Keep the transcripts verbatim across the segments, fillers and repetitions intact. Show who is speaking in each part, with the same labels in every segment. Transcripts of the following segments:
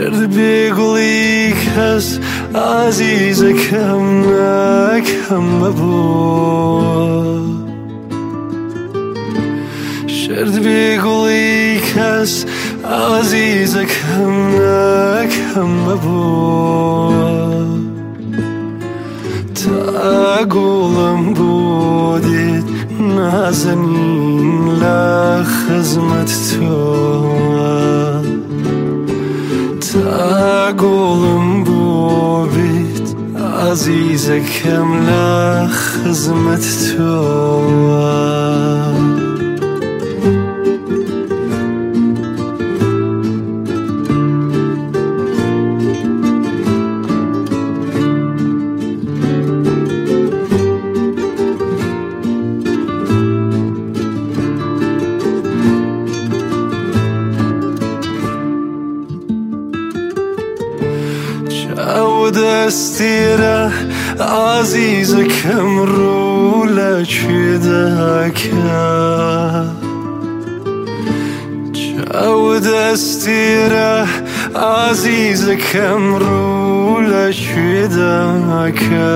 Speaker 1: شرد بگویی کس عزیز کم نکم مبود شرد بگویی کس عزیز کم نکم مبود تا گولم بودید نازنین لخدمت تو تا گولم بودید عزیز کم لخدمت تو دستیره عزیز کم رو لچیده که جو دستیره عزیز کم رو لچیده که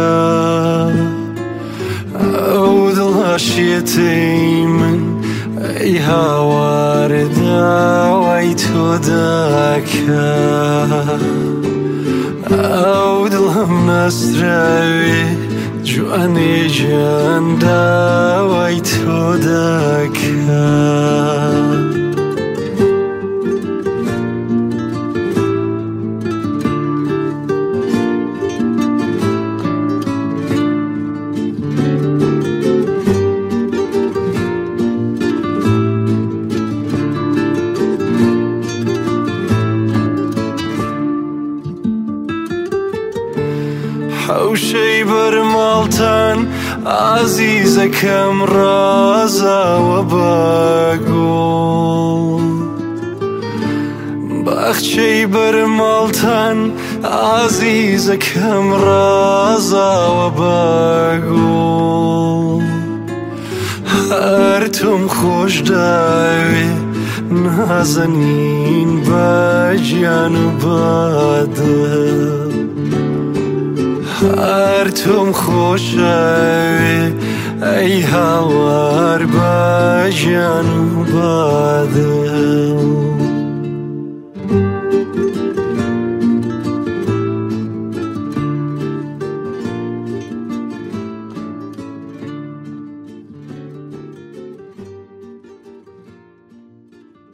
Speaker 1: او دلاشیتی من ای هوارده وی تو دکه او دلم نستروی جوانی جنده وی تو دکه حوشی بر مالتن عزیز کم رازا و بگو بخشی بر مالتن عزیز کم رازا و بگو هر تم خوش داوی نازنین بجان و باده هر تم خوشی ای هوار با جان و باده